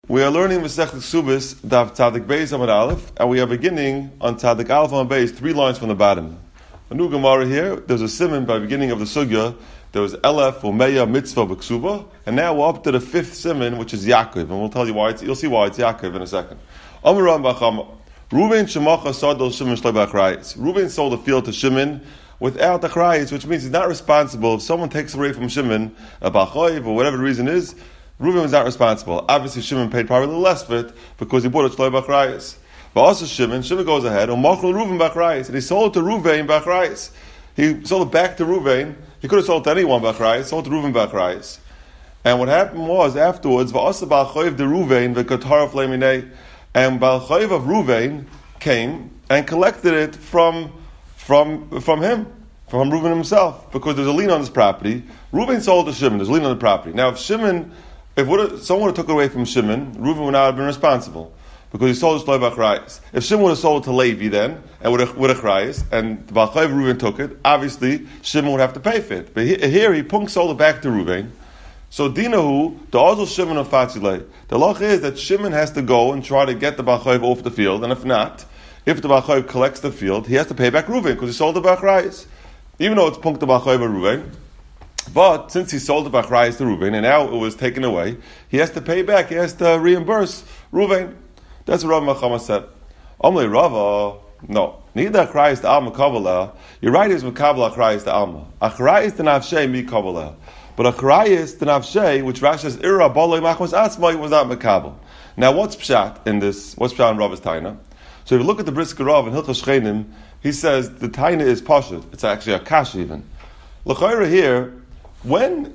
We are learning Masechet Subis, Daf Tzadik Beis Amud Aleph, and we are beginning on Tzadik Aleph Amud Beis, 3 lines from the bottom. A new Gemara here. There's a siman by the beginning of the sugya. There was Elef, Umeya, Mitzvah, B'Ksuba, and now we're up to the 5th siman, which is Yaakov, and we'll tell you why. You'll see why it's Yaakov in a second. Amram Bachama. Reuven Shemacha Sadol Shimon Shlei B'Achrayis. Reuven sold a field to Shimon without the Achrayis, which means he's not responsible if someone takes away from Shimon a B'Achoiv or whatever the reason is. Reuven was not responsible. Obviously, Shimon paid probably less for it because he bought it Shlei B'Achrayis. But also Shimon goes ahead, and Machal Reuven B'Achrayis, and he sold it to Reuven B'Achrayis. He sold it back to Reuven. He could have sold it to anyone B'Achrayis, sold it to Reuven B'Achrayis. And what happened was, afterwards, V'asa B'Achoiv de Reuven V'Kataraf Leminei, and B'Achoiv of Reuven came and collected it from him, from Reuven himself, because there's a lien on this property. Reuven sold to Shimon, there's a lien on the property. Now, if someone would have took it away from Shimon, Reuven would not have been responsible, because he sold it to Shlei B'Achrayis. If Shimon would have sold it to Levi then, and with Achrayis, and the B'Achoiv Reuven took it, obviously Shimon would have to pay for it. But here he sold it back to Reuven. So Dinahu, the Ozil Shimon of Fatzilei. The law is that Shimon has to go and try to get the B'Achoiv off the field, and if not, if the B'Achoiv collects the field, he has to pay back Reuven, because he sold the B'Achrayis. Even though it's Punk the B'Achoiv of Reuven, but since he sold the B'Achrayis to Reuven, and now it was taken away, he has to pay back, he has to reimburse Reuven. That's what Rav Machama said. Omle Rava, no. Neither Achrayis to Alma Kabbalah. You're right, it's Makabbalah Achrayis to Alma. Achrayis to Nafshei mi Kabbalah. But Achrayis to Nafshei, which Rashi says, Ira Bolei Machmas Atzmai, was not Makabel. Now what's Pshat in this? What's Pshat in Rava's Taina? So if you look at the Brisker Rav in Hilchos Shchenim, he says the Taina is Pashut. It's actually a Kash even. L'chayra here, when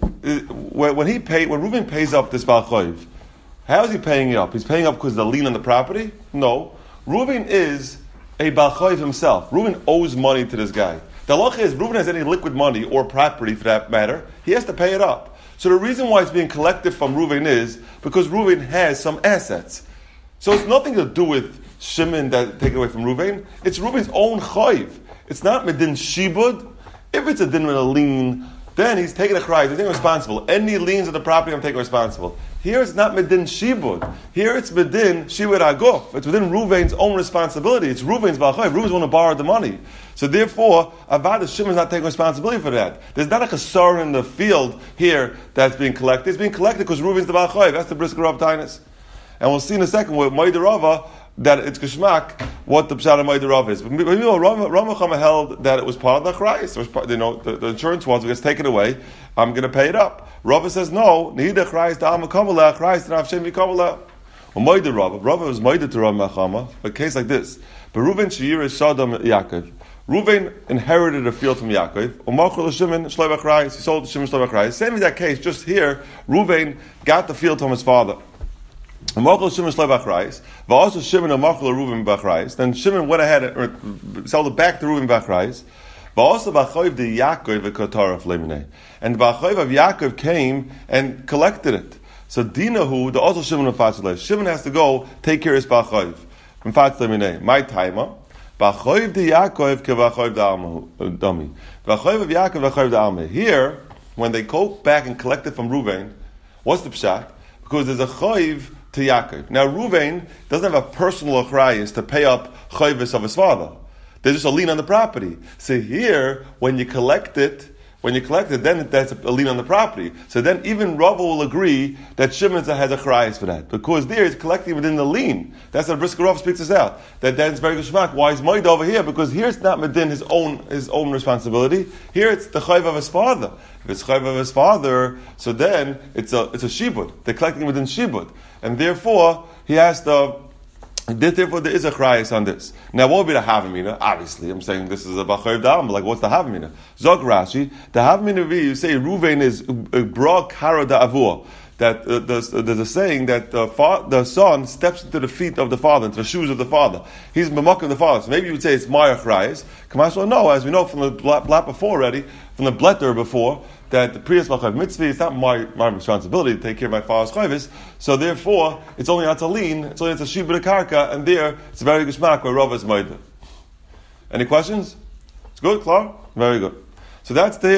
Reuven pays up this B'Achoiv, how is he paying it up? He's paying up because of the lien on the property? No. Reuven is a B'Achoiv himself. Reuven owes money to this guy. The halacha is, Reuven has any liquid money or property for that matter, he has to pay it up. So the reason why it's being collected from Reuven is because Reuven has some assets. So it's nothing to do with Shimon that take it away from Reuven. It's Reuven's own chayv. It's not medin shibud. If it's a din with a lien, then he's taking a cry. He's taking responsible. Any liens of the property, I'm taking responsible. Here it's not medin shibud. Here it's medin shibud aguf. It's within Reuven's own responsibility. It's Reuven's b'achayv. Reuven's the one who borrowed the money. So therefore, Avad Shimon's not taking responsibility for that. There's not a chasar in the field here that's being collected. It's being collected because Reuven's the b'achayv. That's the Brisker Rav Tainis. And we'll see in a second with Moed Rava that it's Kishmak what the Pshat of Moed Rav is. But Rav Machama held that it was part of the Achrayis. The insurance was, if it gets taken away, I'm going to pay it up. Rava says, no, neither Achrayis to Alma Kabbalah, Achrayis to Nafshem Kabbalah. Well, Moed Rava was Moed to Rav Machama, a case like this. But Reuven Sheir is Shadam Yaakov. Reuven inherited a field from Yaakov. Umachol Shimon Shlei B'Achrayis. He sold to Shimon Shlei B'Achrayis. Same as that case, just here, Reuven got the field from his father. Umachol Shimon Shlei B'Achrayis. Also Shimon Umachol Reuven B'Achrayis. Then Shimon went ahead and sold it back to Reuven B'Achrayis. Also B'Achoiv de Yaakov V'Kataraf Leminei. And B'Achoiv of Yaakov came and collected it. So Dinahu, the also Shimon of Fatzilei. Shimon has to go take care of his B'Achoiv. From Fatzilei Minei. My timer. B'Achoiv de Yaakov K'B'Achoiv Dami. B'Achoiv of Yaakov B'Achoiv Dami. Here, when they go back and collect it from Reuven, what's the pshat? Because there's a choiv to Yaakov. Now Reuven doesn't have a personal achrayis to pay up choivis of his father. There's just a lien on the property. So here, when you collect it, then that's a lien on the property. So then even Rava will agree that Shimon has a chrayis for that. Because there he's collecting within the lien. That's what Brisker Rav speaks us out. That's very good shmak. Why is Moed over here? Because here it's not medin his own responsibility. Here it's the chayv of his father. If it's chayv of his father, so then it's a shibud. They're collecting within shibud. And therefore, he has to... Therefore, there is a chrayis on this. Now, what would be the havamina? Obviously, I'm saying this is a b'achoiv dam. Like, what's the havamina? Zog Rashi, the havamina you say Reuven is bra kara da avur. That there's a saying that the son steps into the feet of the father, into the shoes of the father. He's mamakim the father. So maybe you would say it's my achrayis. Kamashal, no, as we know from the blat before already, from the bletter before, that the Priyas B'Achoiv Mitzvah, it's not my responsibility to take care of my father's chayvis, so therefore, it's only a lien, it's a shibud karka, and there, it's a very good shmak where Rav is moed. Any questions? It's good, klar? Very good. So that's the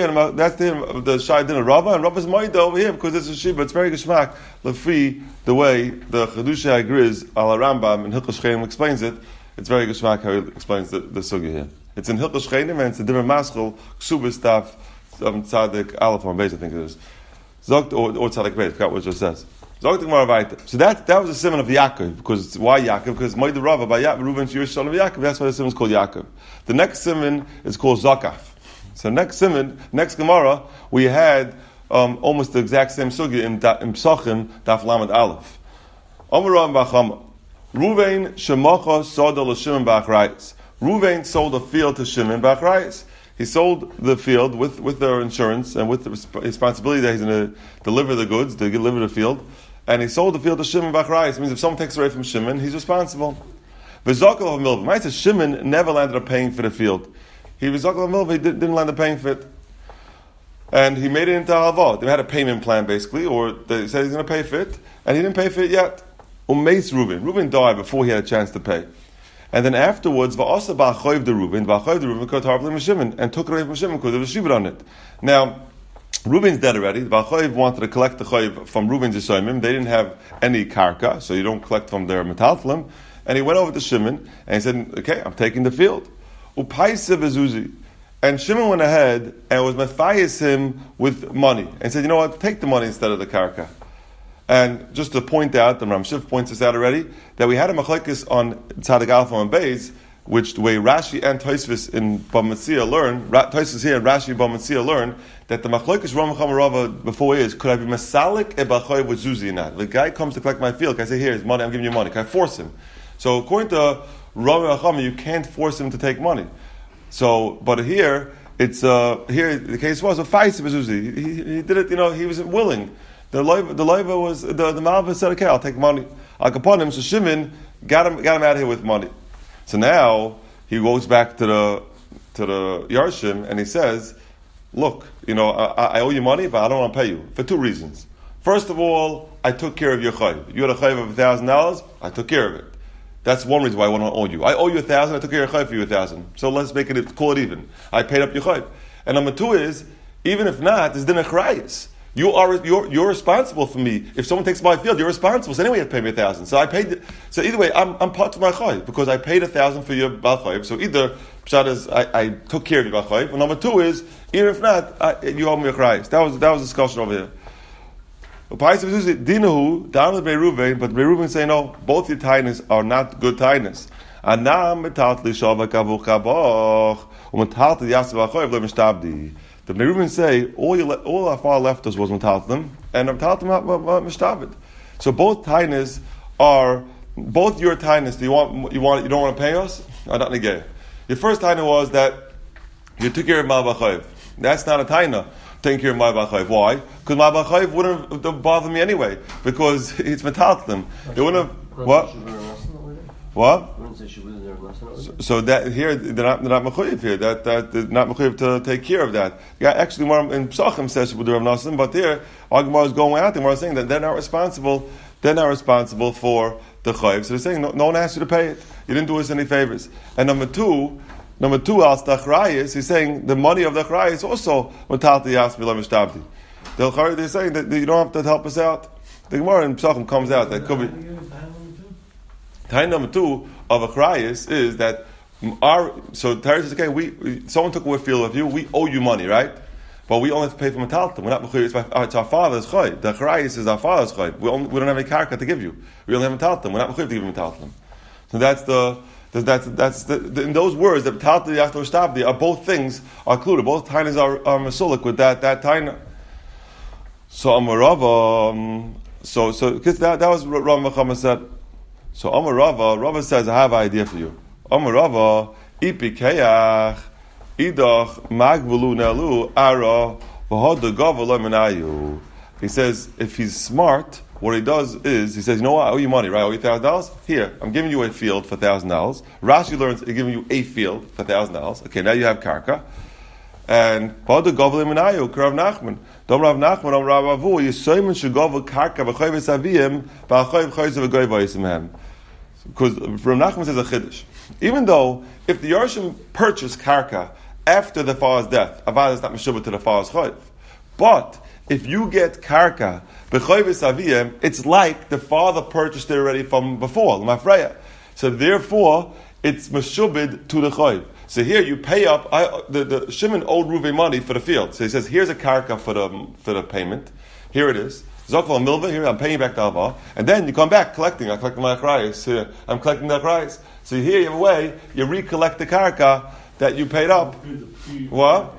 Shai Din of Rava, and Rava's Maida over here because this is Shiba. It's very geschmack, lefi the way the Chedusha agrees al Rambam and Hilchos Shchenim explains it. It's very geschmack how he explains the sugya here. It's in Hilchos Shchenim and it's a different maskul Ksubis Taf Tzadik Aleph on base, I think it is. Zogt or Tzadik Beis. I forgot what it just says. Zogt Gemara Vayta. So that was a simon of Yaakov because why Yaakov? Because Maida Rava by Reuven Shir son of Yaakov. That's why the simon is called Yaakov. The next simon is called Zakaf. So next Gemara, we had almost the exact same sugya in Psachim, Daf Lamed Aleph. Amar Bachama, Ruvain Shemacha Soda LeShimon Bachrayis. Ruvain sold a field to Shimon Bachrayis. He sold the field with their insurance and with the responsibility that he's going to deliver the goods, to deliver the field. And he sold the field to Shimon Bachrayis. It means if someone takes it away from Shimon, he's responsible. V'zokal of Milva. Might say Shimon never landed up paying for the field. He was Zakal Milva, he didn't land up paying for it. And he made it into halva. They had a payment plan basically, or they said he's going to pay for it, and he didn't pay for it yet. Umeis Reuven died before he had a chance to pay. And then afterwards, Va'asa Ba'choiv de Reuven cut Harvlim Shimon, and took it away from Shimon because there was a shibud on it. Now, Reuven's dead already. Ba'choiv wanted to collect the choiv from Reuven's Yisayimim. They didn't have any karka, so you don't collect from their metaltlim. And he went over to Shimon, and he said, okay, I'm taking the field. Upaisa bezuzi. And Shimon went ahead and was mefayis him with money and said, you know what, take the money instead of the karka. And just to point out, and Ram Shif points this out already, that we had a machlekes on Tzadik Alpha and Beis, which the way Rashi and Tosfos in Bava Metzia learn, Tosfos here and Rashi in Bava Metzia learn, that the machlekes Ramacham Rava before is, could I be masalik ebachoy with zuzi in that? The guy comes to collect my field, can I say, here's money, I'm giving you money, can I force him? So according to Ramacham, you can't force him to take money. So, but here, it's, here the case was a fight with Zuzi. He did it, he wasn't willing. The loiva was, the Malva said, okay, I'll take money. I'll upon him, so Shimon got him out of here with money. So now, he goes back to the Yarshim, and he says, look, I owe you money, but I don't want to pay you, for two reasons. First of all, I took care of your chayv. You had a chayv of $1,000, I took care of it. That's one reason why I want to owe you. I owe you 1,000, I took care of your chayv for you 1,000. So let's call it even. I paid up your chayv. And number two is, even if not, there's din achrayis. You're responsible for me. If someone takes my field, you're responsible. So anyway, you have to pay me 1,000. So I paid. So either way, I'm part of my chayv because I paid 1,000 for your bal chayv. So either pshat is I took care of your bal chayv. And number two is, even if not, you owe me a achrayis. That was the discussion over here. Dinahu, down with Reuven, but Reuven say no, both your tainas are not good tainas. The Reuven say all our father left us was metaltim, and metaltim mishtabed. So both tainas are both your tainas. You don't want to pay us? Or not negay. Your first taina was that you took care of mal b'chayv. That's not a taina. Taking care of my b'chayv. Why? Because my b'chayv wouldn't have bothered me anyway. Because it's metaltim. It wouldn't have what? What? So that here they're not mechuyev here. That they're not mechuyev to take care of that. Yeah, actually, more in Psachim says with the Rav Nassim, but there our Gemara is going out. The Gemara is saying that they're not responsible. They're not responsible for the chayiv. So they're saying no one asked you to pay it. You didn't do us any favors. And number two, al stachrayis. He's saying the money of the achrayis is also metalti yasmi lemishtabdi. They're saying that you don't have to help us out. The Gemara in Psachim comes out that could be. Time number two of achrayis is that so Terry says, okay, someone took away field of you, we owe you money, right? But we only have to pay for metaltim. We're not mechuyev. It's our father's choy. The achrayis is our father's choy. We don't have any karka to give you. We only have metaltim. We're not mechuyev to give you metaltim. So that's in those words that metaltim yachto shtabdi are both things are included. Both tainas are masulik with that taina. So Amarava. So that was what Rav Mechama said. So Amar Rava says, I have an idea for you. Amar Rava, Ipikeach, Idach, Magvulu Nelu, Ara, Vahod Gavalo Menayu. He says, if he's smart, what he does is, he says, you know what, I owe you money, right? I owe you $1,000? Here, I'm giving you a field for $1,000. Rashi learns, I'm giving you a field for $1,000. Okay, now you have karka. And Vahod Gavalo Menayu, Rav Nachman. Dom Rav Nachman, Dom Rav Avu, Yisoyman Shugava Karka, V'choy V'saviyim, V'choy V'choy V'goy V'yisimhem. Because Rav Nachman says a chiddush. Even though, if the Yarshim purchased karka after the father's death. Avad is not meshubah to the father's chayv. But if you get karka b'chayvis aviyim, it's like the father purchased it already from before, l'mafreya. So therefore, it's meshubed to the chayv. So here you pay up. The Shimon owed Reuven money for the field. So he says, here's a karka for the payment. Here it is. Zokval milva. Here I'm paying you back the alva, and then you come back collecting. I'm collecting my achrayis. I'm collecting the achrayis. So here you have a way you recollect the karka that you paid up. What?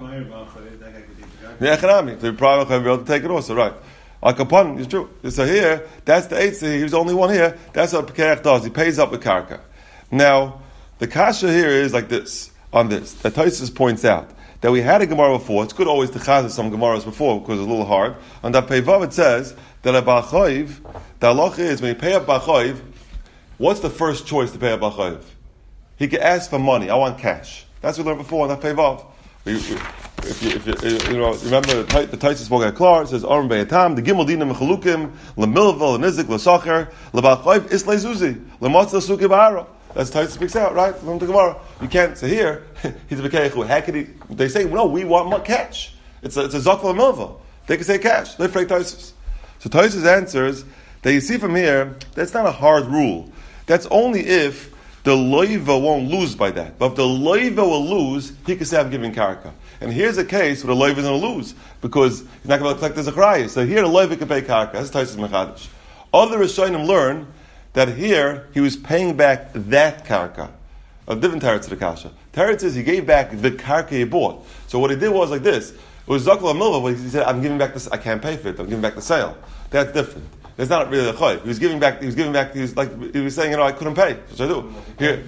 The economy. The prior will be able to take it also, right? Al Kapon is true. So here, that's the eighth. He was the only one here. That's what Pekerach does. He pays up with karka. Now, the kasha here is like this, on this. That Tosfos points out that we had a Gemara before. It's good always to chazah some Gemaras before because it's a little hard. On that Peivav it says that a Ba'chayiv, the halacha is when you pay up Ba'chayiv, what's the first choice to pay up Ba'chayiv? He can ask for money. I want cash. That's what we learned before on that Peivav. If you remember the Tosfos spoke at Klar, it says Aron Be'atam, the Gimel Dinam Mechalukim, Lemilva, Lenizik, Lesacher, Leba'chayiv, Islay Zuzi, Lematzah Suki Ba'ara. That's Tosfos speaks out, right? From the Gemara. You can't say here, he's a Bekechu. How could he? They say, no, we want more cash. It's a Zakla Milva. They can say cash. They fake Tosfos. So Tosfos answers that you see from here, that's not a hard rule. That's only if the loiva won't lose by that. But if the loiva will lose, he can say, I'm giving karka. And here's a case where the loiva is going to lose because he's not going to collect the zachrayah. So here the loiva can pay karka. That's Tosfos Mechadish. Other Rishonim learn that here he was paying back that karka. A different teretz to the kasha. Teretz is he gave back the karka he bought. So what he did was like this. It was zakla milva, but he said, I'm giving back this, I can't pay for it, I'm giving back the sale. That's different. That's not really a choy. He was giving back, he was saying, I couldn't pay. Which I do. Here,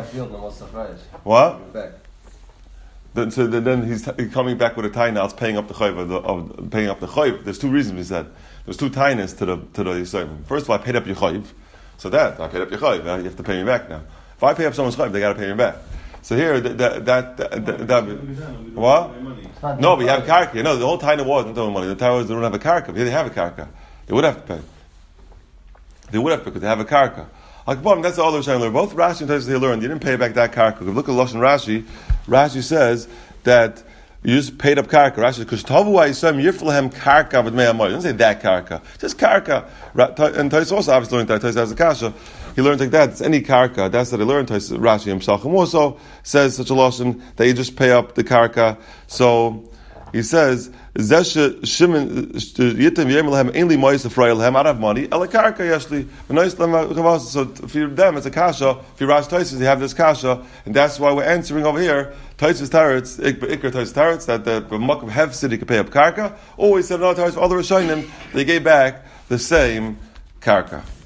what? Then he's coming back with a tie now, it's paying up the choy paying up the choy. There's two reasons he said. There's two tainas to the Yisraelim. First of all, I paid up your choy. So I paid up your chayv. You have to pay me back now. If I pay up someone's chayv, they got to pay me back. So here, what? No, we have karka. No, the whole time wasn't throwing money. The time was they don't have a karka. Here they have a karka. They would have to pay. They would have to because they have a karka. That's the other Rishonim learn. Both Rashi and Tosfos they learned. You didn't pay back that karka. If you look at Lashon Rashi, Rashi says that you just paid up karka. Rashi says, because Tavu Yisrael Yiflehem karka with me'amoy. It doesn't say that karka. Just karka. And Tosfos also obviously learned that. Tosfos has a kasha. He learned like that. It's any karka. That's what he learned. Rashi himself also says such a lashon that you just pay up the karka. So he says, I don't have money. So for them, it's a kasha. If you Rashi Tosfos, you have this kasha, and that's why we're answering over here. Tosfos Taretz, Ikar Tosfos Taretz, that the Makom Hefsid he could pay up karka. Always said another Taretz for other Rishonim, they gave back the same karka.